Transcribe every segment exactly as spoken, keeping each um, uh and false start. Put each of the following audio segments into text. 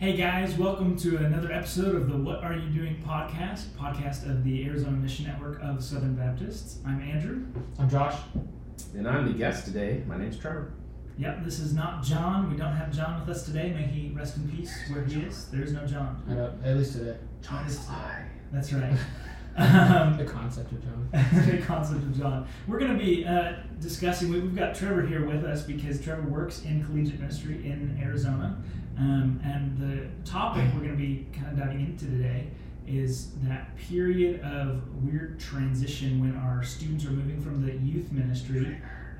Hey guys, welcome to another episode of the What Are You Doing podcast, podcast of the Arizona Mission Network of Southern Baptists. I'm Andrew. I'm Josh. And I'm the guest today. My name's Trevor. Yep, this is not John. We don't have John with us today. May he rest in peace where he is. There is no John. Uh, at least today. John is alive. That's right. Um, the concept of John. the concept of John. We're going to be uh, discussing, we, we've got Trevor here with us because Trevor works in collegiate ministry in Arizona. Um, and the topic we're going to be kind of diving into today is that period of weird transition when our students are moving from the youth ministry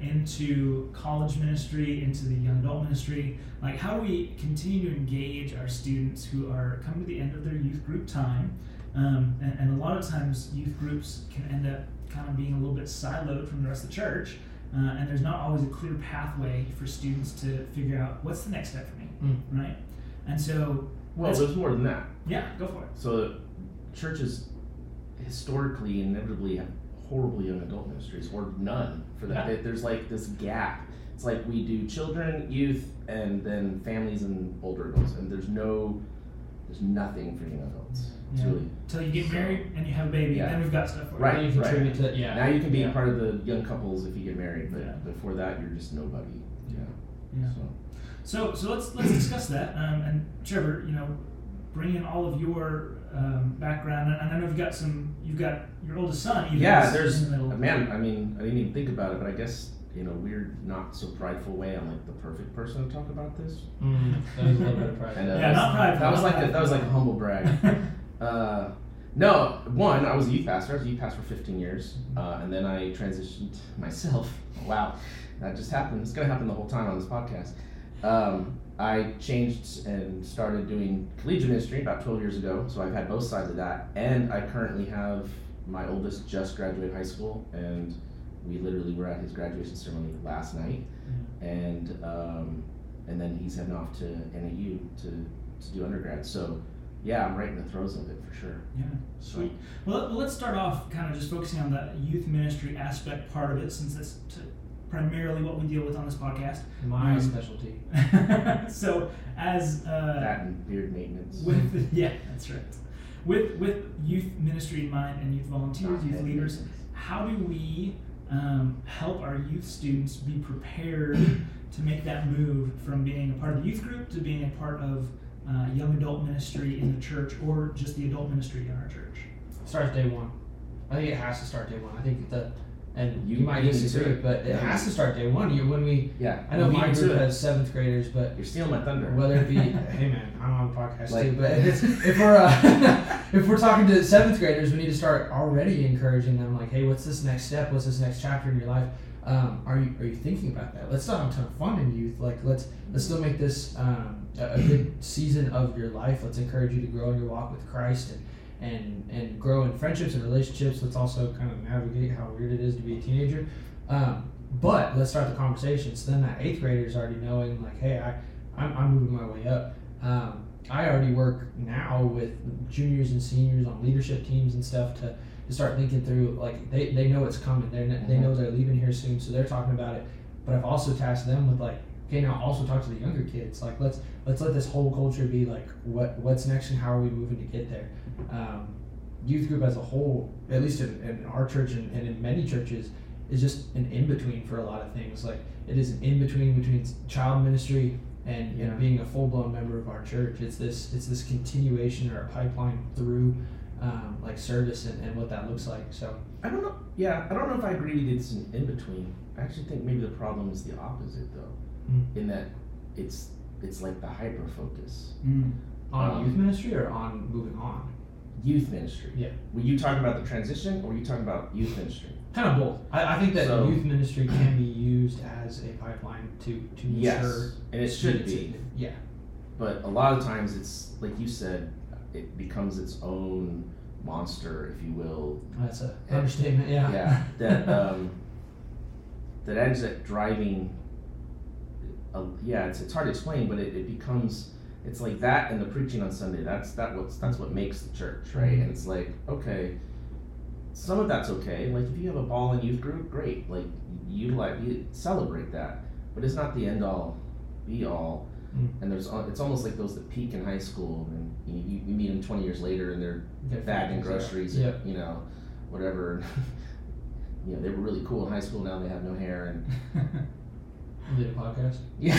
into college ministry, into the young adult ministry. Like, how do we continue to engage our students who are coming to the end of their youth group time? Um, and, and a lot of times youth groups can end up kind of being a little bit siloed from the rest of the church, uh, and there's not always a clear pathway for students to figure out what's the next step for me, mm. right? And so, well, there's more than that. Yeah, go for it. So, churches historically inevitably have horrible young adult ministries, or none for that. Yeah. There's like this gap. It's like we do children, youth, and then families and older adults, and there's no, there's nothing for young adults. It's Yeah. really Until you get married and you have a baby, Yeah. then we've got stuff for you. Right. Then you contribute to, yeah. now you can be yeah. part of the young couples if you get married, but Yeah. before that you're just nobody. Yeah. Yeah. So. So, so let's let's discuss that. Um, and Trevor, you know, bring in all of your um, background, and I know you've got some. You've got your oldest son. Even Yeah, is there's in the middle. man. I mean, I didn't even think about it, but I guess in a weird, not so prideful way, I'm like the perfect person to talk about this. Mm, that was a little bit of pride. And, uh, Yeah, not prideful. That was not like a, that was like a prideful. humble brag. uh, no, one, I was a youth pastor. I was a youth pastor for fifteen years, uh, and then I transitioned myself. Wow, that just happened. It's gonna happen the whole time on this podcast. Um, I changed and started doing collegiate ministry about twelve years ago, so I've had both sides of that, and I currently have my oldest just graduated high school, and we literally were at his graduation ceremony last night, Yeah. and um, and then he's heading off to N A U to, to do undergrad, so yeah, I'm right in the throes of it for sure. Yeah, sweet. Well, let's start off kind of just focusing on the youth ministry aspect part of it, since that's t- primarily what we deal with on this podcast. My Um, specialty. So, as uh, That and beard maintenance. with yeah, that's right. With with youth ministry in mind and youth volunteers, youth leaders, how do we um, help our youth students be prepared to make that move from being a part of the youth group to being a part of uh, young adult ministry in the church, or just the adult ministry in our church? Starts day one. I think it has to start day one. I think the, and you, You might beat me disagree, to it. but it Yeah. has to start day one. You, when we, Yeah, I know you beat my me to group it. has seventh graders, but You're stealing my thunder. whether it be, hey man, I'm on a podcast Like- too, but if, it's, if we're uh, if we're talking to seventh graders, we need to start already encouraging them, like, hey, what's this next step? What's this next chapter in your life? Um, are you are you thinking about that? Let's still have a ton of fun in youth. Like, let's let's still make this um, a, a good season of your life. Let's encourage you to grow in your walk with Christ and and and grow in friendships and relationships. Let's also kind of navigate how weird it is to be a teenager. Um, but let's start the conversation. So then that eighth grader is already knowing, like, hey, I, I'm, I'm moving my way up. Um, I already work now with juniors and seniors on leadership teams and stuff to, to start thinking through, like, they, they know it's coming. They they know they're leaving here soon, so they're talking about it. But I've also tasked them with, like, okay, now also talk to the younger kids. Like, let's let's let this whole culture be like, what what's next and how are we moving to get there? Um, youth group as a whole, at least in, in our church and, and in many churches, is just an in-between for a lot of things. Like, it is an in-between between child ministry and, Yeah. and being a full-blown member of our church. It's this it's this continuation or a pipeline through um, like service and, and what that looks like. So I don't know. Yeah, I don't know if I agree with it's an in between. I actually think maybe the problem is the opposite, though, Mm. in that it's it's like the hyper focus. Mm. on Um, youth ministry or on moving on? Youth ministry. Yeah. Were you talking about the transition, or were you talking about youth ministry? Kind of both. I, I think that So- youth ministry can be used as a pipeline to to Yes, mature. and it should students. be. Yeah. But a lot of times, it's like you said, it becomes its own monster, if you will. That's a understatement. Yeah. Yeah, that um, that ends up driving. A, yeah, it's it's hard to explain, but it, it becomes it's like that and the preaching on Sunday. That's that what's that's what makes the church, right? Mhm. And it's like, okay, some of that's okay. Like if you have a ball in youth group, great. Like you like you celebrate that, but it's not the end all, be all. Mm. and there's al- it's almost like those that peak in high school, and you, you, you meet them twenty years later, and they're They're bagging figures out. groceries, Yep. and, you know, whatever. You know, they were really cool in high school. Now they have no hair, and We did a podcast. yeah.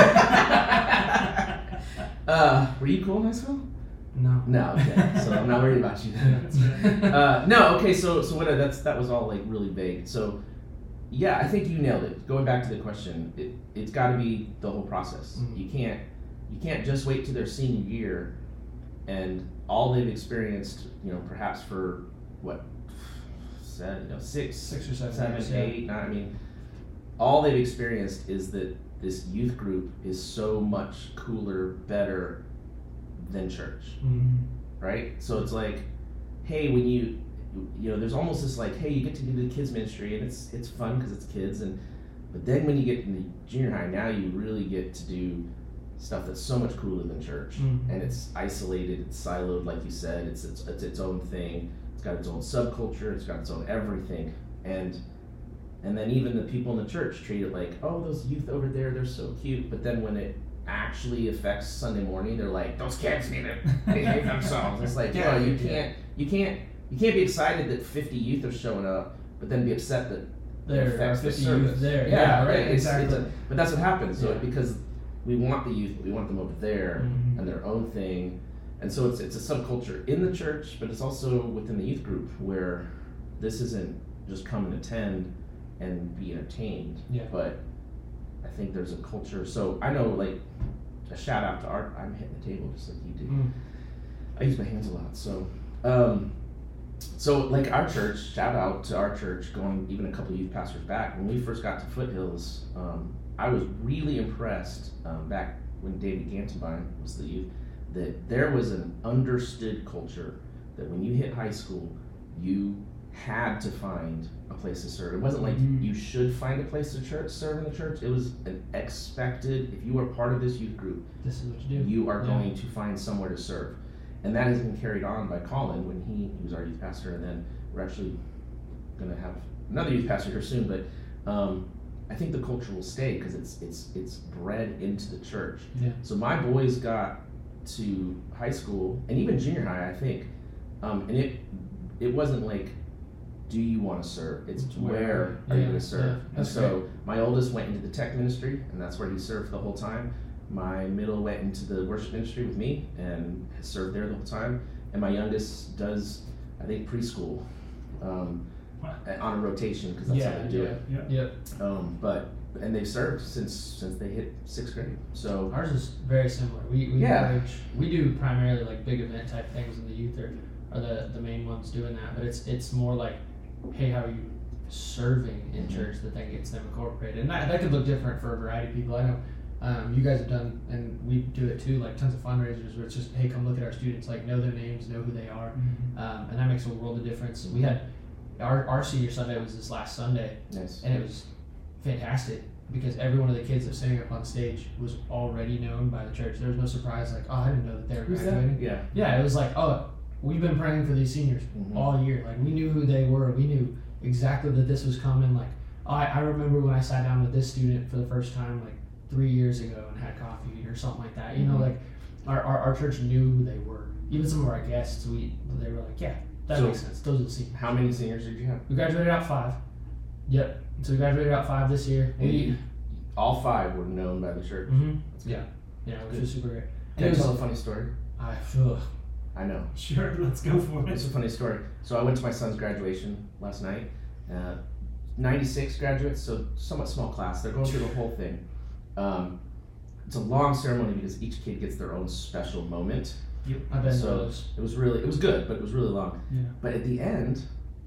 uh, were you cool in high school? No. No, okay. So I'm not worried about you. That's right. uh, no, okay. So, so what? That's that was all like really vague. So, yeah, I think you nailed it. Going back to the question, it it's got to be the whole process. Mhm. You can't you can't just wait to their senior year, and all they've experienced, you know, perhaps for what, seven, you know, six, Six or seven seven, years, yeah. eight, nine. I mean, all they've experienced is that this youth group is so much cooler, better than church. Mm. Right? So it's like, hey, when you, you know, there's almost this like, hey, you get to do the kids ministry, and it's it's fun because it's kids, and but then when you get into junior high, now you really get to do stuff that's so much cooler than church, Mhm. and it's isolated, it's siloed, like you said, it's it's it's its own thing. It's got its own subculture, it's got its own everything, and and then even the people in the church treat it like, oh, those youth over there, they're so cute, but then when it actually affects Sunday morning, they're like, those kids need to behave themselves. It's like, Yeah, yeah, you yeah. can't, you can't, you can't be excited that fifty youth are showing up, but then be upset that There it are affects the fifty service. youth there. Yeah, Yeah, right. right, It's, exactly. it's a, but that's what happens. So Yeah. because we want the youth, we want them over there Mhm. and their own thing, and so it's it's a subculture in the church, but it's also within the youth group where this isn't just come and attend and be entertained. Yeah. But I think there's a culture. So I know, like, a shout out to Art. I'm hitting the table just like you do. Mm. I use my hands a lot. So, um, so like our church, shout out to our church, going even a couple of youth pastors back. When we first got to Foothills, um, I was really impressed um, back when David Gantenbein was the youth, that there was an understood culture that when you hit high school, you had to find a place to serve. It wasn't like Mhm. you should find a place to church, serve in the church. It was an expected, if you are part of this youth group, This is what you do. you are Yeah. going to find somewhere to serve. And that has been carried on by Colin when he, he was our youth pastor, and then we're actually going to have another youth pastor here soon, but um, I think the culture will stay because it's it's it's bred into the church. Yeah. So my boys got to high school and even junior high, I think, um, and it it wasn't like, do you want to serve? It's It's where, where, are you yeah, going to serve? yeah, and that's so my oldest went into the tech ministry, and that's where he served the whole time. My middle went into the worship ministry with me and has served there the whole time. And my youngest does, I think, preschool um, Wow. on a rotation because that's Yeah, how they do yeah. it. Yep. Yep. Um, but and they've served since since they hit sixth grade. So Ours is very similar. We we Yeah. encourage, we do primarily like big event type things, and the youth are, are the, the main ones doing that. But it's it's more like, hey, how are you serving in Mhm. church that then gets them incorporated, and that, that could look different for a variety of people. I know um, you guys have done, and we do it too, like tons of fundraisers where it's just, hey, come look at our students, like know their names, know who they are, Mhm. um, and that makes a world of difference. We had our our senior Sunday was this last Sunday, nice. and it was fantastic because every one of the kids that was sitting up on stage was already known by the church. There was no surprise, like, oh, I didn't know that they were Who's graduating. that? Yeah. Yeah, it was like, oh, we've been praying for these seniors Mhm. all year. Like, we knew who they were. We knew exactly that this was coming. Like, oh, I, I remember when I sat down with this student for the first time, like, three years ago and had coffee or something like that. You know, Mhm. like, our, our, our church knew who they were. Even some of our guests, we they were like, yeah, that So- makes sense. Those are the seniors. How many seniors did you have? We graduated out five. Yep. So we graduated out five this year. And We, you- all five were known by the church. hmm That's good. Yeah. Yeah, which Good. was super great. Can And I it tell a was, funny story? I, ugh. I know. Sure, let's go for It's it. a funny story. So I went to my son's graduation last night. Uh, ninety-six graduates, so somewhat small class. They're going through the whole thing. Um, it's a long ceremony because each kid gets their own special moment. I've been to So those. it was really, it was good, but it was really long. Yeah. But at the end,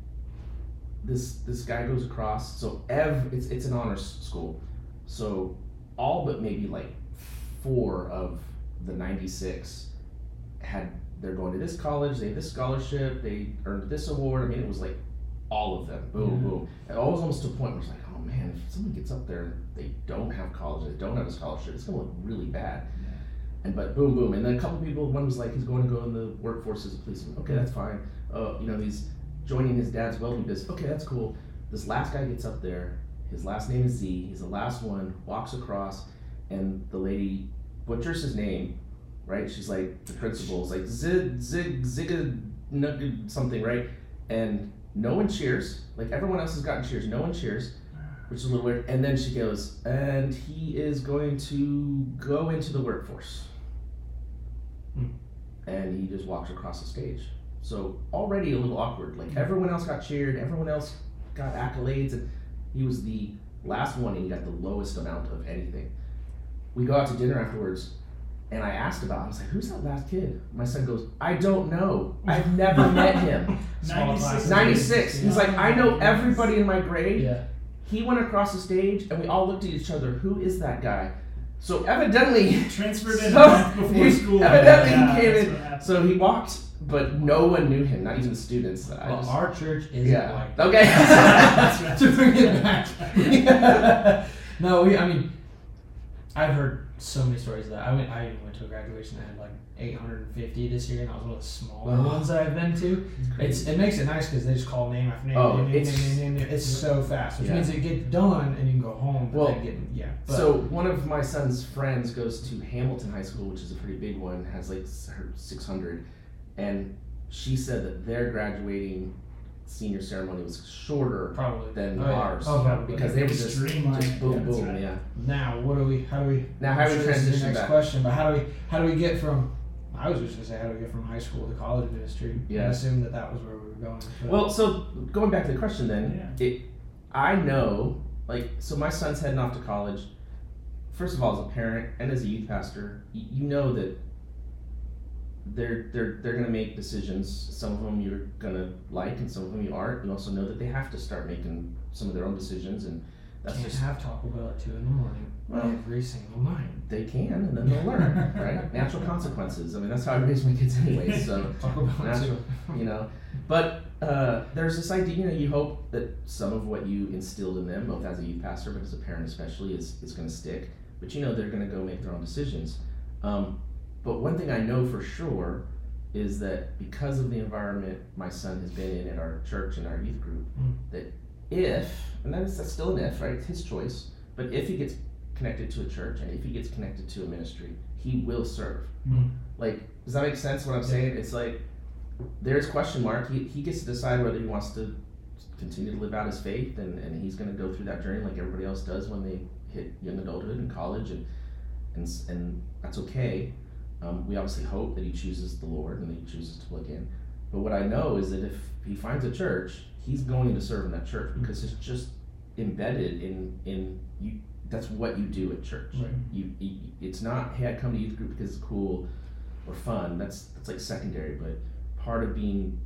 this this guy goes across. So ev, it's it's an honors school. So all but maybe like four of the ninety-six had, they're going to this college, they have this scholarship, they earned this award. I mean, it was like all of them. Boom, Yeah. boom. And always almost to a point where it's like, oh man, if someone gets up there and they don't have college, they don't have a scholarship, it's gonna look really bad. And but boom, boom, and then a couple people. One was like, he's going to go in the workforce as a policeman. Okay, that's fine. Uh, you know, he's joining his dad's welding business. Okay, that's cool. This last guy gets up there. His last name is Z. He's the last one. Walks across, and the lady butchers his name, right? She's like, the principal's like, zig, zig, zig, nugget, something, right? And no one cheers. Like, everyone else has gotten cheers. No one cheers, which is a little weird. And then she goes, and he is going to go into the workforce. Hmm. And he just walks across the stage. So already a little awkward. Like, everyone else got cheered. Everyone else got accolades. And he was the last one, and he got the lowest amount of anything. We go out to dinner afterwards. And I asked about him. I was like, who's that last kid? My son goes, I don't know. I've never met him. ninety-six. ninety-six. He's like, I know everybody in my grade. Yeah. He went across the stage, and we all looked at each other. Who is that guy? So evidently, Transferred in so a month before he- school. Evidently, Yeah, he came that's in. what happened. So he walked, but no one knew him. Not even the students. I Well, just, our church isn't yeah. like that. Okay. That's right. To bring it back. No, we. I mean, I've heard so many stories of that. I went. I even went to a graduation that had like eight hundred fifty this year, and I was one of the smaller Oh. ones that I've been to. It's it makes it nice because they just call name after name, Oh, name, name, it's- name, name, name, name. It's so fast, which Yeah. means it gets done and you can go home. But Well, then get, yeah. But, So one of my son's friends goes to Hamilton High School, which is a pretty big one, has like six hundred, and she said that their graduating senior ceremony was shorter probably than Oh, yeah. ours Oh, probably. because they were just, Streamlined. just boom Yeah, that's boom right. yeah. Now, what do we? How do we? Now, how do we I'm sure this is transition your next back? question, but how do we? How do we get from? I was just gonna say, how do we get from high school to college ministry? Yeah. I assumed that that was where we were going. but- Well, so going back to the question then, Yeah. it, I know, like, so my son's heading off to college. First of all, as a parent and as a youth pastor, y- you know that they're they're they're gonna make decisions. Some of them you're gonna like, and some of them you aren't. You also know that they have to start making some of their own decisions, and that's can't just have Taco Bell at two in the morning Well, every single night. they can, and then they'll learn, right? Natural consequences. I mean, that's how I raise my kids anyway. So. Taco Bell at Natural, two. you know, but uh, there's this idea, you know, you hope that some of what you instilled in them, both as a youth pastor but as a parent especially, is, is going to stick. But you know, they're going to go make their own decisions. Um, but one thing I know for sure is that because of the environment my son has been in at our church and our youth group, Mm. that if, and that's, that's still an if, right? It's his choice, but if he gets connected to a church and if he gets connected to a ministry, he will serve. Mm. Like, does that make sense what I'm saying? It's like, there's question mark. He, he gets to decide whether he wants to continue to live out his faith, and, and he's going to go through that journey like everybody else does when they hit young adulthood and college, and and, s- and that's okay. Um, we obviously hope that he chooses the Lord and that he chooses to plug in. But what I know is that if he finds a church, he's going to serve in that church because it's just embedded in in you. That's what you do at church. Right. You, you it's not, hey, I come to youth group because it's cool or fun. That's that's like secondary. But part of being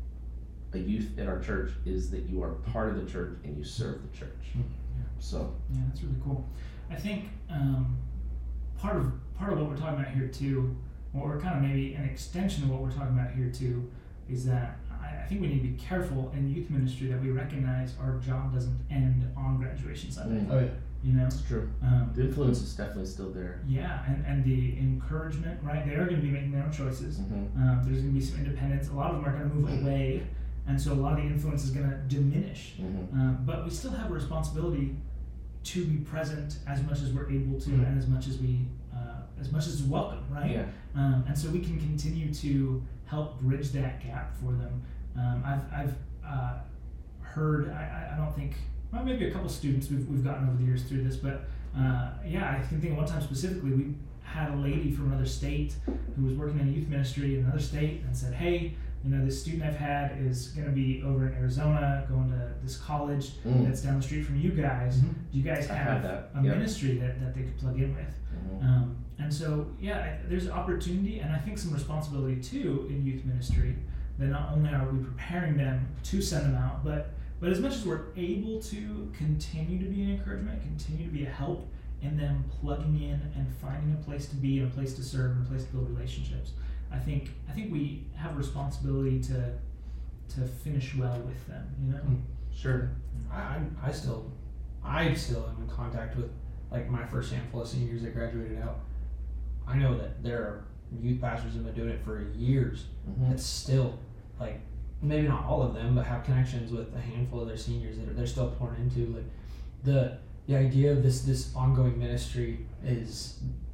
a youth at our church is that you are part of the church and you serve the church. Yeah. So Yeah, that's really cool. I think um, part of part of what we're talking about here too, or kind of maybe an extension of what we're talking about here too, is that I, I think we need to be careful in youth ministry that we recognize our job doesn't end on graduation Sunday. Mm. Oh yeah. You know, that's true. um, The influence is definitely still there. yeah, and, and the encouragement, right? They are going to be making their own choices. Mm-hmm. Um, there's going to be some independence. A lot of them are going to move away, and so a lot of the influence is going to diminish. Mm-hmm. Um, but we still have a responsibility to be present as much as we're able to, Mhm. and as much as we, uh, as much as is welcome, right? Yeah. Um, and so we can continue to help bridge that gap for them. Um, I've I've uh, heard. I, I I don't think. Well, maybe a couple students we've we've gotten over the years through this, but uh, yeah, I can think of one time specifically. We had a lady from another state who was working in a youth ministry in another state and said, "Hey, you know, this student I've had is going to be over in Arizona, going to this college Mm. that's down the street from you guys. Mhm. Do you guys I have had that, a yeah. ministry that, that they could plug in with?" Mm-hmm. Um, and so, yeah, I- there's opportunity and I think some responsibility too in youth ministry, that not only are we preparing them to send them out, but but as much as we're able to continue to be an encouragement, continue to be a help in them plugging in and finding a place to be and a place to serve and a place to build relationships. I think I think we have a responsibility to to finish well with them, you know? Mm. Sure. I, I I still I still am in contact with like my first handful of seniors that graduated out. I know that there are youth pastors that have been doing it for years. Mm-hmm. That's still like maybe not all of them, but have connections with a handful of their seniors that are, they're still pouring into. Like the the idea of this this ongoing ministry is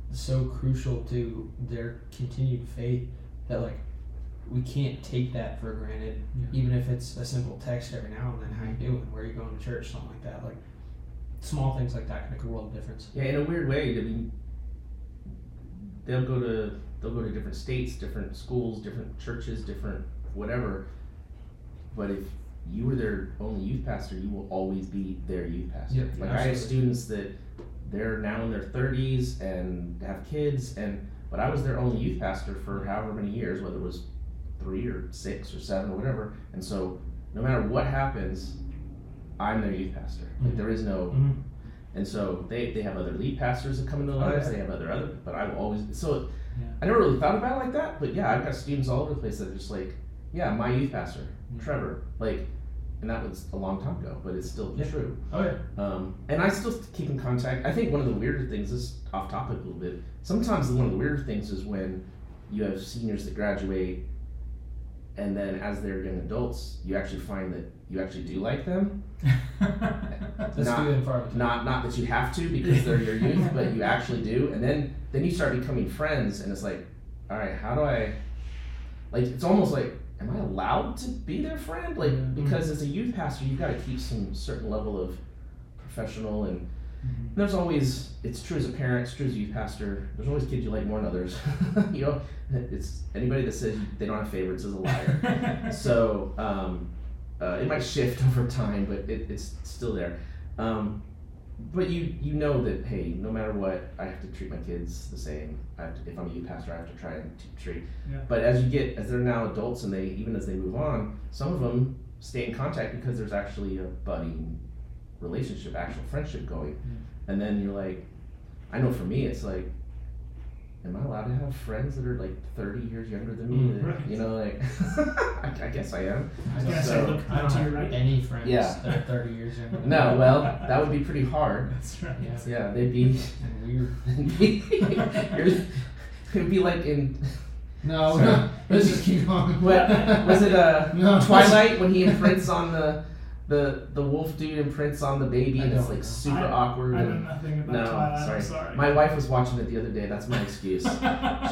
so crucial to their continued faith that like we can't take that for granted, Yeah. even if it's a simple text every now and then. How you doing? Where are you going to church? Something like that. Like small things like that can make a world of difference. Yeah, in a weird way. I mean, they'll go to they'll go to different states, different schools, different churches, different whatever. But if you were their only youth pastor, you will always be their youth pastor. Yep, like I have absolutely. students that they're now in their thirties and have kids, and but I was their only youth pastor for however many years, whether it was three or six or seven or whatever. And so no matter what happens, I'm their youth pastor. Like Mhm. there is no. Mm-hmm. And so they, they have other lead pastors that come into their Oh, lives. yeah. They have other other, but I will always. So Yeah. I never really thought about it like that. But yeah, I've got students all over the place that are just like, yeah, my youth pastor, Yeah. Trevor. Like, and that was a long time ago, but it's still Yeah. true. Oh yeah. Um, and I still keep in contact. I think one of the weirder things is off topic a little bit. Sometimes one of the weirder things is when you have seniors that graduate, and then as they're young adults, you actually find that you actually do like them. Let's Not- do it in front of Not not that you have to because they're your youth, but you actually do. And then then you start becoming friends, and it's like, all right, how do I? Like it's almost like, am I allowed to be their friend? Like Yeah. because as a youth pastor, you've got to keep some certain level of professional and. Mhm. There's always, it's true as a parent, it's true as a youth pastor, there's always kids you like more than others. You know, it's anybody that says they don't have favorites is a liar. So, um, uh, it might shift over time, but it, it's still there. Um, but you you know that, hey, no matter what, I have to treat my kids the same. I have to, if I'm a youth pastor, I have to try and t- treat. Yeah. But as you get, as they're now adults and they, even as they move on, some of them stay in contact because there's actually a budding relationship, actual friendship going. Yeah. And then you're like, I know for me, it's like, am I allowed to have friends that are like thirty years younger than me? Mm, That, right. You know, like, I, I guess I am. I was don't, gonna say, so, look I don't to have your right. any friends Yeah. that are thirty years younger. than No, me. well, that would be pretty hard. That's right. Yeah. Yeah, they'd be, And weird. it would be like in, No, Sorry. no. Let's just keep going. what, was it uh, No. Twilight when he imprints on the, the, the wolf dude imprints on the baby I and it's don't like know. super I- awkward. I know and, nothing about no, Twilight. sorry. I'm sorry. My wife was watching it the other day, that's my excuse. Um,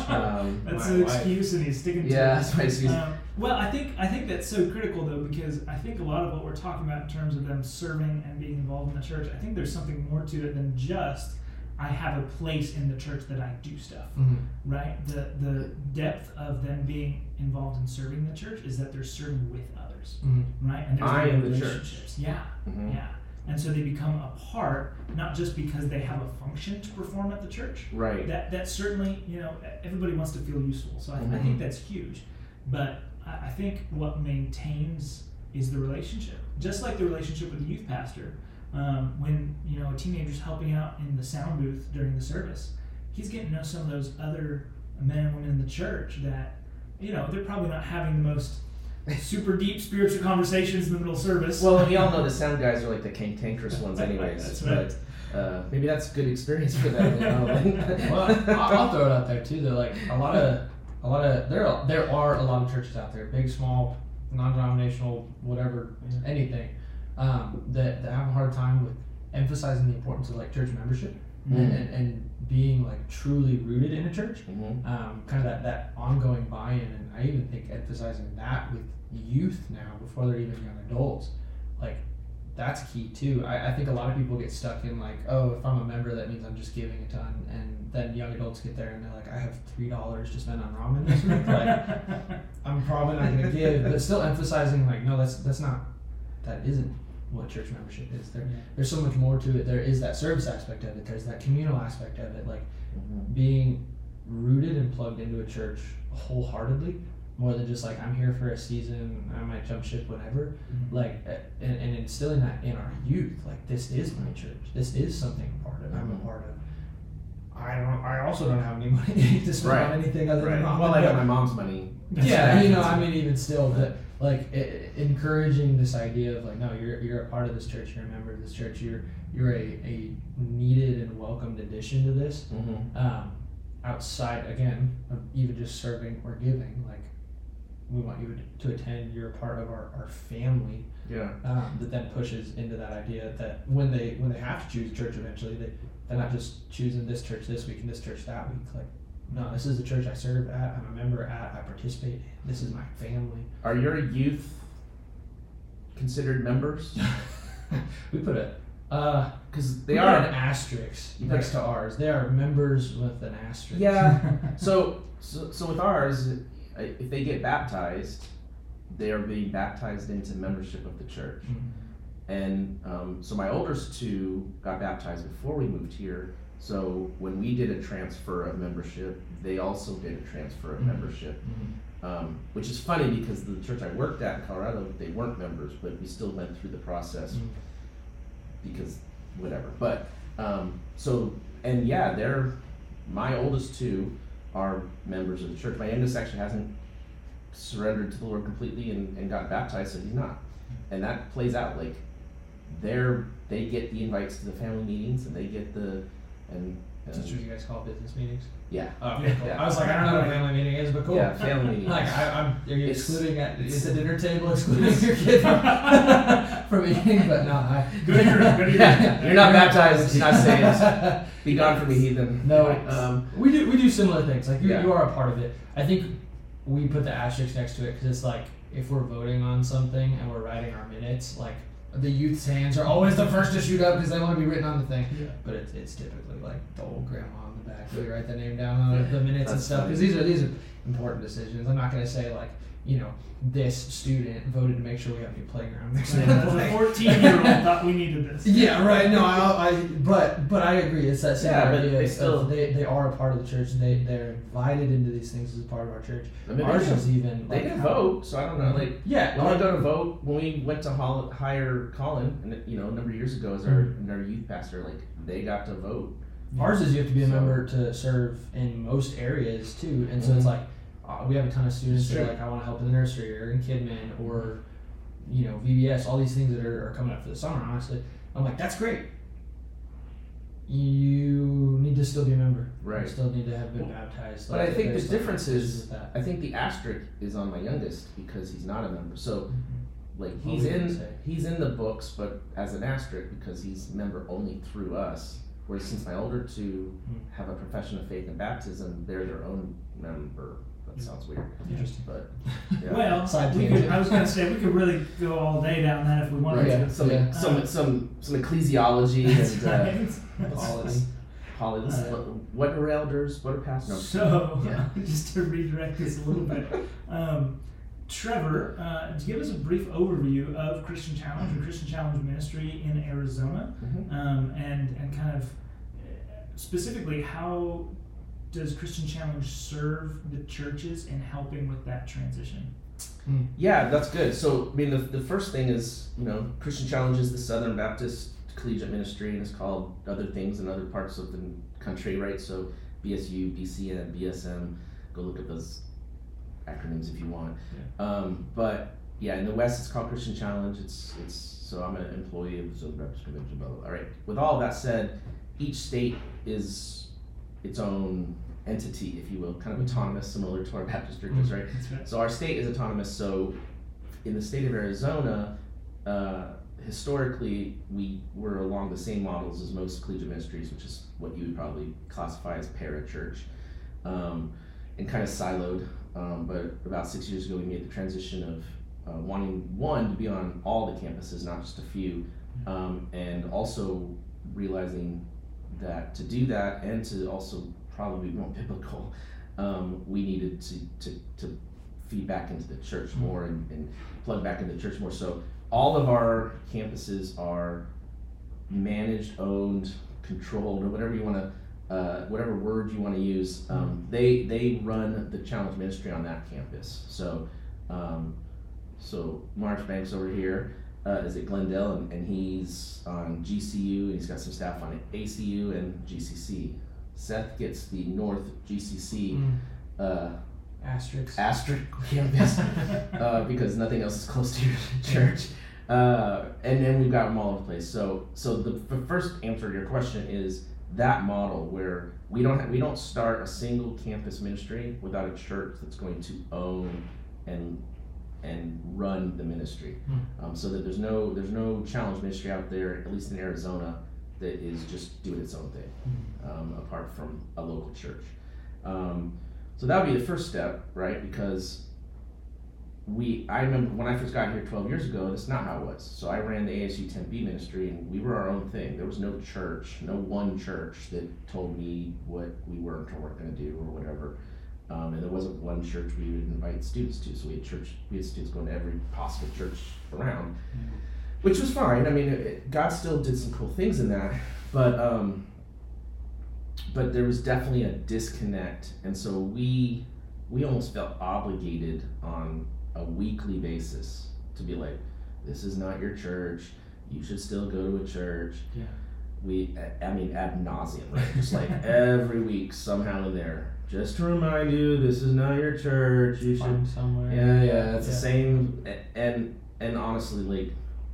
That's my an wife. excuse, and he's sticking to Yeah, it. that's my excuse. Um, well, I think I think that's so critical though, because I think a lot of what we're talking about in terms of them serving and being involved in the church, I think there's something more to it than just I have a place in the church that I do stuff. Mhm. Right? The the depth of them being involved in serving the church is that they're serving with others. Mhm. Right? And there's I real am the church. relationships. Yeah. Mhm. Yeah. And so they become a part, not just because they have a function to perform at the church. Right. That that certainly, you know, everybody wants to feel useful. So I, I Mhm. think that's huge. But I, I think what maintains is the relationship. Just like the relationship with the youth pastor. Um, when, you know, a teenager's helping out in the sound booth during the service, he's getting to know some of those other men and women in the church that, you know, they're probably not having the most super deep spiritual conversations in the middle of service. Well, we all know the sound guys are like the cantankerous ones, anyways. That's right. But uh, maybe that's good experience for them. You know? Well, I'll, I'll throw it out there too. That like a lot of, a lot of there are there are a lot of churches out there, big, small, non-denominational, whatever, anything, um, that, that have a hard time with emphasizing the importance of like church membership Mm. and, and, and being like truly rooted in a church. Mhm. Um, kind of that, that ongoing buy-in, and I even think emphasizing that with youth now before they're even young adults, like that's key too. I, I think a lot of people get stuck in like, oh, if I'm a member, that means I'm just giving a ton, and then young adults get there and they're like, I have three dollars to spend on ramen this week. Like, I'm probably not going to give, but still emphasizing like, no, that's that's not, that isn't what church membership is. There, there's so much more to it. There is that service aspect of it. There's that communal aspect of it. Like Mhm. being rooted and plugged into a church wholeheartedly, more than just like I'm here for a season, I might jump ship whenever. Mhm. Like uh, and, and instilling that in our youth, like this is my church. This is something I'm a part of. I'm a Mhm. part of. I don't. I also don't have any money to spend Right. on anything other Right. than ramen. Well, I got my mom's money. Yeah, you know, I mean, even still, but like i i- encouraging this idea of like, no, you're you're a part of this church. You're a member of this church. You're you're a, a needed and welcomed addition to this. Mm-hmm. Um, outside again of even just serving or giving, like we want you to attend. You're a part of our, our family. Yeah. Um, that then pushes into that idea that when they when they have to choose a church eventually, they they're not just choosing this church this week and this church that week. Like, no, this is the church I serve at, I'm a member at, I participate in, this is my family. Are your youth considered members? We put a, uh, Because they they are are. an asterisk You next put- to ours. They are members with an asterisk. Yeah. So, so, so with ours, uh, if they get baptized, they are being baptized into membership of the church. Mhm. And um, so my oldest two got baptized before we moved here. So when we did a transfer of membership, they also did a transfer of Mhm. membership. Mhm. Um, which is funny because the church I worked at in Colorado, they weren't members, but we still went through the process Mhm. because whatever. But um, so and yeah, they're my oldest two are members of the church. My youngest actually hasn't surrendered to the Lord completely and, and got baptized, so he's not. And that plays out like they're they get the invites to the family meetings and they get the and, Is this what you guys call business meetings? yeah Oh, okay, cool. Yeah. I was like, I don't know what a family meeting is, but cool. yeah family meetings. Like, I, I'm, are you It's- excluding at, it's- is the dinner table excluding your kid from, from eating? But no, I. Go to your- go to your- Yeah. You're not baptized, you're not saved. Be gone from me, heathen. No, Um, we do we do similar things. Like you, Yeah. you are a part of it. I think we put the asterisk next to it because it's like if we're voting on something and we're writing our minutes, like the youth's hands are always the first to shoot up because they want to be written on the thing. Yeah. But it's it's typically like the old grandma on the back. We write the name down on the, the minutes and That's stuff funny. because these are these are important decisions. I'm not gonna say like you know this student voted to make sure we have a new playground. The fourteen-year-old thought we needed this. Yeah, right. No, I, I, but, but I agree. It's that same Yeah, but idea. they of- still- of they, they are a part of the church. And they, they're invited into these things as a part of our church. I mean, Ours they is even. They like, can how- vote, so I don't know. Like Yeah. when I like- go to vote, when we went to hol- hire Colin, and you know, a number of years ago as our Mhm. our youth pastor, like they got to vote. Ours is you have to be a So- member to serve in most areas too, and so it's Mhm. like uh, we have a ton of students that Sure. are like I want to help in the nursery or in Kidman or you know V B S, all these things that are, are coming up for the summer. Honestly, I'm like that's great. You need to still be a member. Right. You still need to have been baptized. But Like, I think the there's some difference issues is, with that. I think the asterisk is on my youngest because he's not a member. So like What he's were you gonna in say? he's in the books, but as an asterisk because he's a member only through us. Whereas since my older two Hmm. have a profession of faith and baptism, they're their own member. That sounds weird, Interesting. but yeah. Well, Side we could, tangent. I was going to say we could really go all day down that if we wanted Right. to. Some, Yeah. some, some, some ecclesiology That's and uh, right. That's Polity. Holly, this is Uh, what, what are elders? What are pastors? So, Yeah. just to redirect this a little bit, um, Trevor, uh, to give us a brief overview of Christian Challenge or Christian Challenge Ministry in Arizona, Mhm. um, and and kind of uh, specifically how does Christian Challenge serve the churches in helping with that transition? Yeah, that's good. So, I mean, the, the first thing is, you know, Christian Challenge is the Southern Baptist Collegiate Ministry, and it's called other things in other parts of the country, right? So, B S U, B C N, B S M, go look at those acronyms if you want. Um, but yeah, in the West, it's called Christian Challenge. It's it's so I'm an employee of the Southern Baptist Convention. Blah, blah, blah. All right. With all that said, each state is its own entity, if you will, kind of autonomous, similar to our Baptist churches, right? That's right. So our state is autonomous. So in the state of Arizona, uh, historically, we were along the same models as most collegiate ministries, which is what you would probably classify as parachurch, um, and kind of siloed. Um, but about six years ago, we made the transition of uh, wanting one to be on all the campuses, not just a few, um, and also realizing that to do that and to also probably be more biblical, um, we needed to, to, to feed back into the church more and, and plug back into the church more. So all of our campuses are managed, owned, controlled, or whatever you want to, uh, whatever word you want to use. Um, they they run the Challenge Ministry on that campus. So um, so March Banks over here uh, is at Glendale, and, and he's on G C U, and he's got some staff on A C U and G C C. Seth gets the North G C C Mm. uh, Asterisk. asterisk campus uh, because nothing else is close to your church. Uh, and then we've got them all over the place. So, so the, the first answer to your question is that model where we don't have, we don't start a single campus ministry without a church that's going to own and and run the ministry. Hmm. Um, so that there's no there's no challenge ministry out there, at least in Arizona, that is just doing its own thing, um, apart from a local church. Um, so that would be the first step, right? Because we, I remember when I first got here twelve years ago, that's not how it was. So I ran the A S U Tempe ministry, and we were our own thing. There was no church, no one church that told me what we were or weren't going to do or whatever. Um, and there wasn't one church we would invite students to. So we had church, we had students going to every possible church around, mm-hmm. which was fine. I mean, it, it, God still did some cool things in that, but um, but there was definitely a disconnect, and so we we almost felt obligated on a weekly basis to be like, this is not your church. You should still go to a church. Yeah. We, I mean, ad nauseum, right? Just like every week, somehow in there. Just to remind you, this is not your church. You Find should somewhere. Yeah, yeah. It's yeah. the same. And and honestly, like,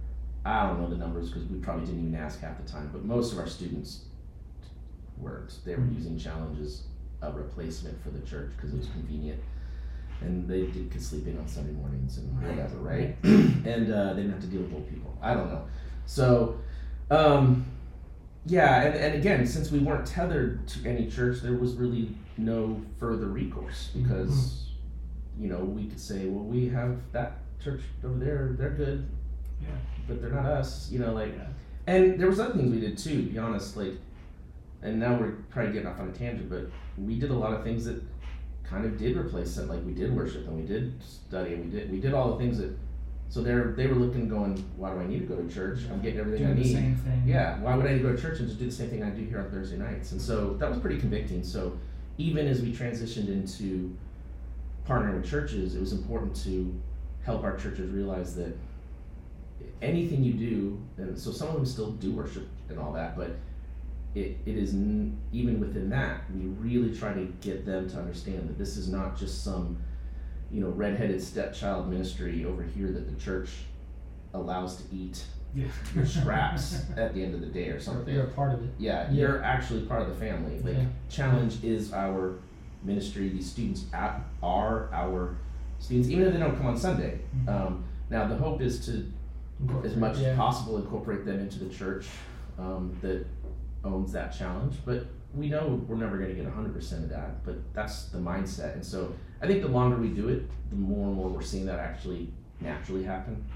I don't know the numbers because we probably didn't even ask half the time. But most of our students weren't. They were mm-hmm. using Challenge as a replacement for the church because it was convenient, and they did, could sleep in on Sunday mornings and whatever, right? and uh, they didn't have to deal with old people. I don't know. So. Um, Yeah, and, and again, since we weren't tethered to any church, there was really no further recourse because, mm-hmm. you know, we could say, well, we have that church over there, they're good, yeah, but they're not us, you know, like, yeah. And there was other things we did too, to be honest, like, and now we're probably getting off on a tangent, but we did a lot of things that kind of did replace it, like we did worship and we did study and we did, we did all the things that, so they're, they were looking going, why do I need to go to church? I'm getting everything Doing I need. the same thing. Yeah, why would I go to church and just do the same thing I do here on Thursday nights? And so that was pretty convicting. So even as we transitioned into partnering with churches, it was important to help our churches realize that anything you do, and so some of them still do worship and all that, but it, it is, n- even within that, we really try to get them to understand that this is not just some, you know, redheaded stepchild ministry over here that the church allows to eat yeah. your scraps at the end of the day or something. You're a part of it. Yeah, yeah. you're actually part of the family. Like, yeah. Challenge is our ministry. These students at, are our students, even if they don't come on Sunday. Mm-hmm. Um, now, the hope is to, as much yeah. as possible, incorporate them into the church um, that owns that Challenge. But we know we're never going to get one hundred percent of that, but that's the mindset. And so I think the longer we do it, the more and more we're seeing that actually naturally happen.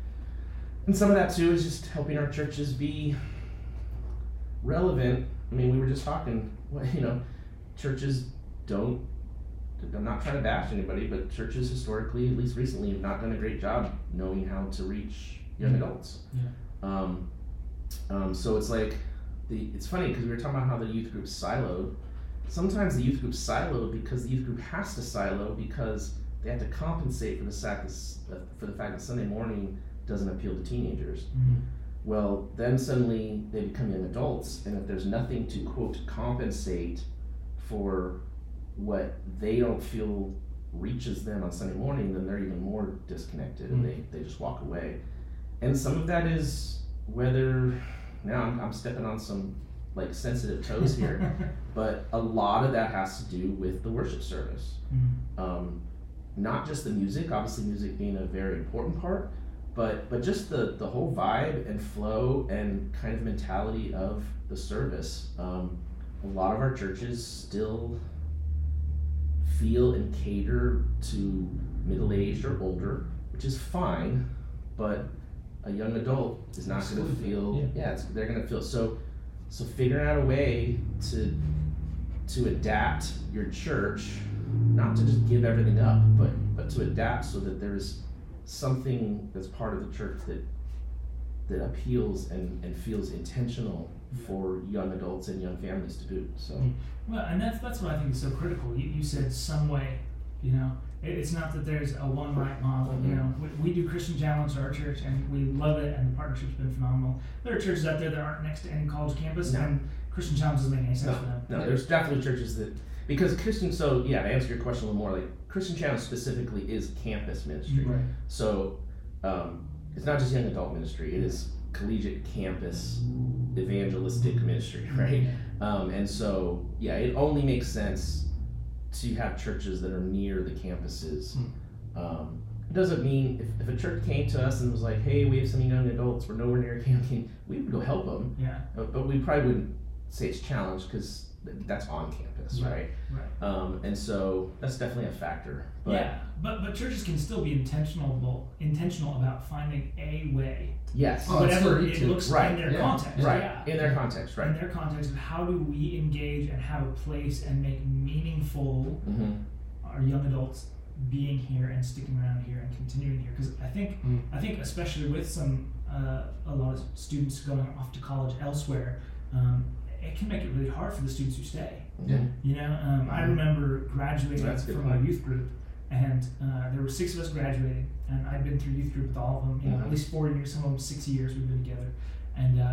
And some of that too is just helping our churches be relevant. I mean, we were just talking, you know, churches don't, I'm not trying to bash anybody, but churches historically, at least recently, have not done a great job knowing how to reach young adults. Yeah. Um, um, so it's like, the, it's funny because we were talking about how the youth group's siloed. Sometimes the youth group's siloed because the youth group has to silo because they have to compensate for the fact that, for the fact that Sunday morning doesn't appeal to teenagers. Mm-hmm. Well, then suddenly they become young adults, and if there's nothing to, quote, compensate for what they don't feel reaches them on Sunday morning, then they're even more disconnected, mm-hmm. and they, they just walk away. And some of that is whether, now I'm, I'm stepping on some like sensitive toes here, but a lot of that has to do with the worship service. Mm-hmm. Um, not just the music, obviously music being a very important part, but but just the, the whole vibe and flow and kind of mentality of the service. Um, a lot of our churches still feel and cater to middle-aged or older, which is fine, but a young adult is not going to feel, yeah, yeah it's, they're going to feel, so so figuring out a way to to adapt your church, not to just give everything up, but but to adapt so that there's something that's part of the church that that appeals and, and feels intentional for young adults and young families to do. So well, and that's that's what I think is so critical. You you said some way, you know. It's not that there's a one right model, you know. We, we do Christian Challenge at our church, and we love it, and the partnership's been phenomenal. There are churches out there that aren't next to any college campus, no. and Christian Challenge doesn't make any sense no, for them. No, there's definitely churches that, because Christian, so yeah, to answer your question a little more, like Christian Challenge specifically is campus ministry. Right. So um, it's not just young adult ministry, it is collegiate campus evangelistic ministry, right? Um, and so, yeah, it only makes sense to have churches that are near the campuses, um, It doesn't mean if, if a church came to us and was like, hey, we have some young adults, we're nowhere near camping, we would go help them. Yeah. But, but we probably wouldn't say it's challenged because that's on campus, right? Right. Um, and so that's definitely a factor. But yeah, but but churches can still be intentional intentional about finding a way, yes, Oh, it's whatever still it too. looks Right. in their Yeah. context. right, Yeah. in their context, right? In their context of how do we engage and have a place and make meaningful Mm-hmm. our young adults being here and sticking around here and continuing here. Because I think Mm. I think especially with some uh, a lot of students going off to college elsewhere, um, it can make it really hard for the students who stay. Yeah. You know, um, I remember graduating That's a good from our point. youth group, and uh, there were six of us graduating, and I'd been through youth group with all of them. You know, Mhm. at least four years, some of them six years we've been together, and uh,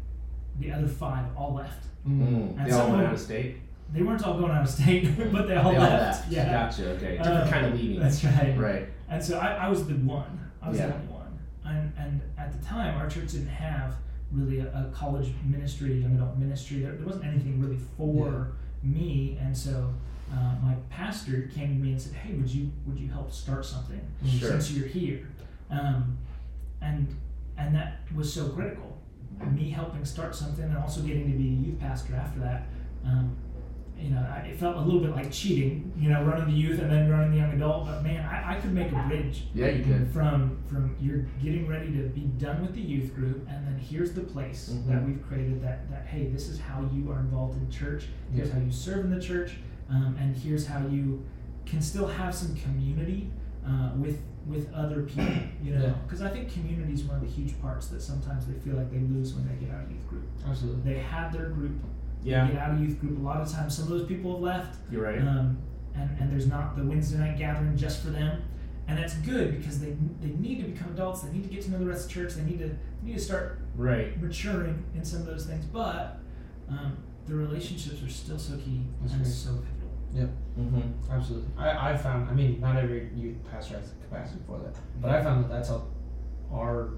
the other five all left. Mm. Mm. And They all some went of- out of state. They weren't all going out of state, but they all they left. all left. Yeah, Gotcha. Okay. Different Um, kind of leaving. that's right. Right. And so I, I was the one. I was Yeah. the only one. And and at the time, our church didn't have really a, a college ministry, young adult ministry. There, there wasn't anything really for me. And so uh, my pastor came to me and said, "Hey, would you would you help start something Sure. since you're here?" Um, and and that was so critical. Me helping start something and also getting to be a youth pastor after that. Um, you know, I, it felt a little bit like cheating, you know, running the youth and then running the young adult. But man, I, I could make a bridge Yeah, you could. from from you're getting ready to be done with the youth group, and then here's the place Mhm. that we've created that that hey, this is how you are involved in church. Here's Yeah. how you serve in the church, um, and here's how you can still have some community uh, with with other people. You know, Yeah. because I think community is one of the huge parts that sometimes they feel like they lose when they get out of youth group. Absolutely. They had their group. Yeah. They get out of youth group. A lot of times, some of those people have left. You're right. Um, and, and there's not the Wednesday night gathering just for them, and that's good because they they need to become adults. They need to get to know the rest of the church. They need to need to start right. maturing in some of those things. But um, the relationships are still so key That's and great. so pivotal. Mm-hmm. Absolutely. I, I found, I mean, not every youth pastor has the capacity for that, but I found that that's how our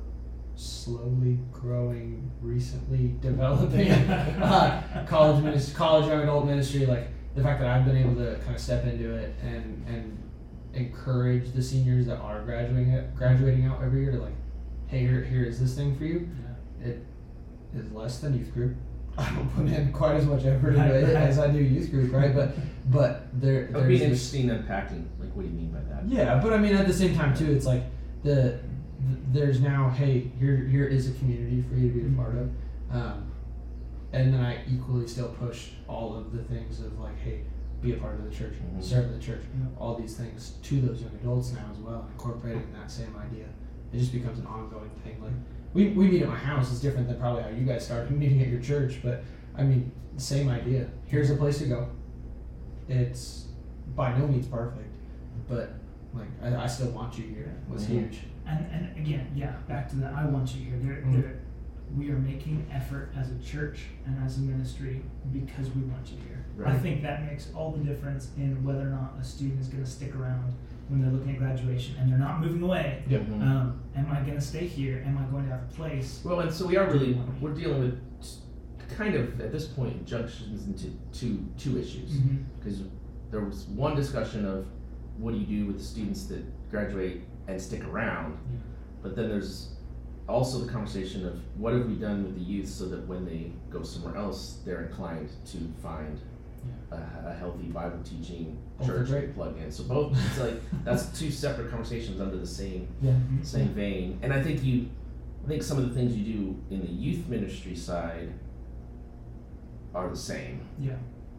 slowly growing, recently developing uh, college ministry, college young adult ministry, like the fact that I've been able to kind of step into it and, and encourage the seniors that are graduating it, graduating out every year to like, hey, here, here is this thing for you. It is less than youth group. I don't put in quite as much effort into Right, it right. as I do youth group, right? But but there It would be there's this, interesting unpacking. Like, what do you mean by that? yeah, but I mean at the same time too, it's like the th- there's now hey here here is a community for you to be a part of, um, and then I equally still push all of the things of like hey be a part of the church, Mhm. serve the church, Yeah. all these things to those young adults now as well, incorporating that same idea. It just becomes an ongoing thing. Like we we meet at my house is different than probably how you guys started meeting at your church, but I mean same idea. Here's a place to go. It's by no means perfect, but like I, I still want you here was Mhm. huge. And and again, yeah, back to the I want you here. There, Mm. there, we are making effort as a church and as a ministry because we want you here. I Right. think that makes all the difference in whether or not a student is going to stick around when they're looking at graduation and they're not moving away. Yep. Mhm. Um, am I going to stay here? Am I going to have a place? Well, and so we are really we're dealing with s- kind of at this point junctions into two two issues Mhm. because there was one discussion of what do you do with the students that graduate and stick around, Yeah. but then there's also the conversation of what have we done with the youth so that when they go somewhere else they're inclined to find a, a healthy Bible teaching Both are church to great. plug in. So both it's like that's two separate conversations under the same Yeah. Mhm. same vein. And I think you, I think some of the things you do in the youth ministry side are the same. Yeah.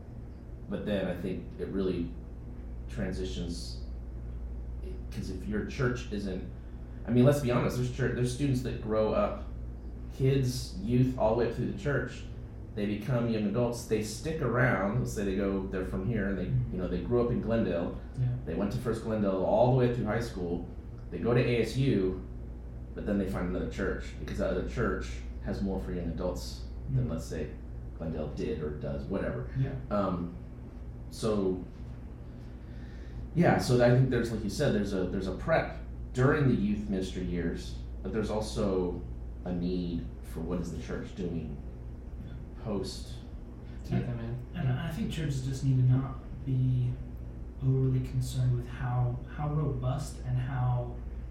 But then I think it really transitions, because if your church isn't, I mean, let's be honest, there's church, there's students that grow up, kids, youth, all the way up through the church. They become young adults. They stick around. Let's say they go, they're from here, and they, you know, they grew up in Glendale. Yeah. They went to First Glendale all the way through high school. They go to A S U, but then they find another church because that other church has more for young adults than Mhm. let's say Glendale did or does, whatever. Yeah. Um, so yeah, so I think there's, like you said, there's a there's a prep during the youth ministry years, but there's also a need for what is the church doing post. Take them in. And I think churches just need to not be overly concerned with how how robust and how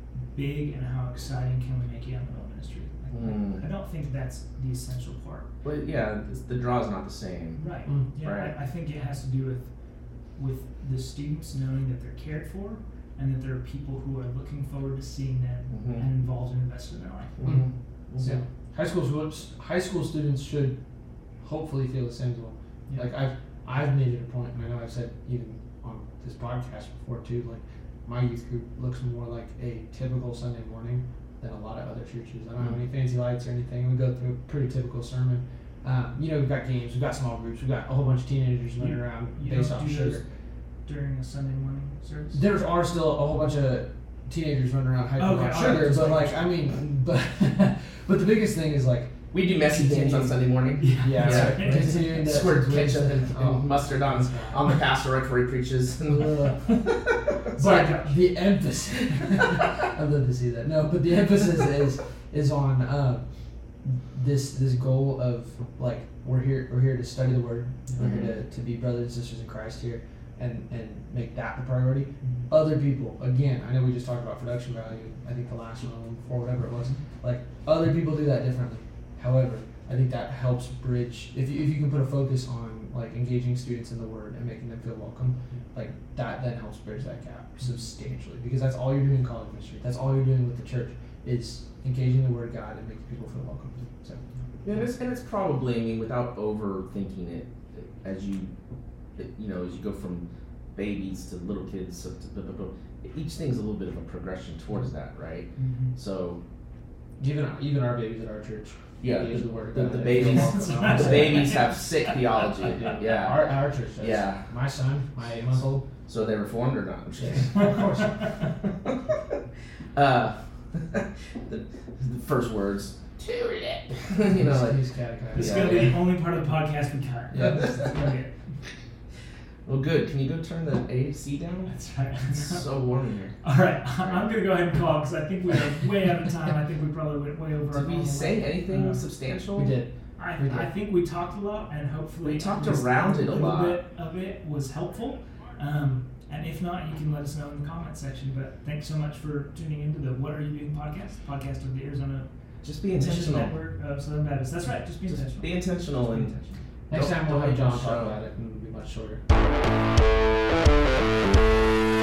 big and how exciting can we make young adult ministry? Like, Mm. I don't think that's the essential part. But yeah, this- the draw is not the same. Right. Mm. Yeah, Right. I, I think it has to do with with the students knowing that they're cared for and that there are people who are looking forward to seeing them Mhm. and involved and invested in their life. Mhm. So, Mhm. high school students, high school students should hopefully feel the same as well. Yeah. Like I've I've made it a point, and I know I've said even on this podcast before too. Like my youth group looks more like a typical Sunday morning than a lot of other churches. I don't have any fancy lights or anything. We go through a pretty typical sermon. Um, you know, we've got games, we've got small groups, we've got a whole bunch of teenagers running You- around you based don't off do sugar. those during a Sunday morning service? There are still a whole bunch of teenagers running around hyping Okay, about all right, sugar, just but making like sure. I mean, but but the biggest thing is like We do messy games on Sunday morning. Yeah. yeah, Yeah. right. Continuing to Squirt to ketchup and, and oh. mustard on on the pastor right before he preaches. Ugh. Sorry, But Josh. the emphasis, I'd love to see that. No, but the emphasis is is on uh, this this goal of like we're here we're here to study the word. We're here to, to be brothers and sisters in Christ here, and and make that the priority. Other people, again, I know we just talked about production value. I think the last one or whatever it was. Like other people do that differently. However, I think that helps bridge if you, if you can put a focus on like engaging students in the word and making them feel welcome, like that then helps bridge that gap substantially because that's all you're doing in college ministry. That's all you're doing with the church is engaging the word of God and making people feel welcome. So Yeah, and it's, and it's probably, I mean, without overthinking it, as you, you know, as you go from babies to little kids, to, to, blah, blah, blah, each thing's a little bit of a progression towards that, right? Mhm. So, even even our babies at our church, yeah, engage the, the word of the, God. the They feel babies, welcome. the babies have sick theology. Yeah. Our, our church does. Yeah. My son, my eight month old. So they reformed or not? I'm just Yes, kidding. of course. uh, the, the first words, too lit. you know, like, he's catechized. This is Yeah, going to be yeah. the only part of the podcast we cut. Yeah. This is gonna be it. well, good. Can you go turn the A C down? That's right. It's so warm in here. All right, I'm going to go ahead and call because I think we are way out of time. I think we probably went way over our Did we normal say length. anything Uh, substantial? We did. I, We did. I think we talked a lot, and hopefully We talked at least around it a little lot. bit of it was helpful. Um, and if not, you can let us know in the comment section. But thanks so much for tuning into the What Are You Doing podcast, podcast of the Arizona Just be Mission intentional. Network of Southern Baptist. That's right, just be Just intentional. be intentional Just be and intentional. Next Don't- time we'll don't have John make a talk show. about it and it'll be much shorter.